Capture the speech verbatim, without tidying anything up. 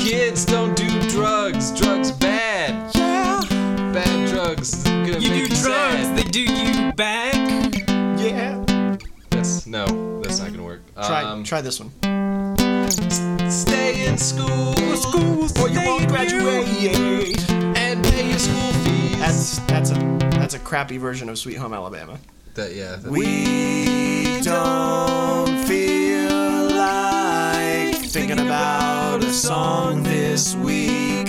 Kids, don't do drugs. Drugs bad. Yeah. Bad drugs. It's gonna You make do drugs, sad. they do you back. Yeah. That's no. That's not gonna work. Try Um, try this one. Stay in school. School, Or you won't graduate. And pay your school fees. That's that's a that's a crappy version of Sweet Home Alabama. That yeah. That, We don't feel like thinking about a song this week.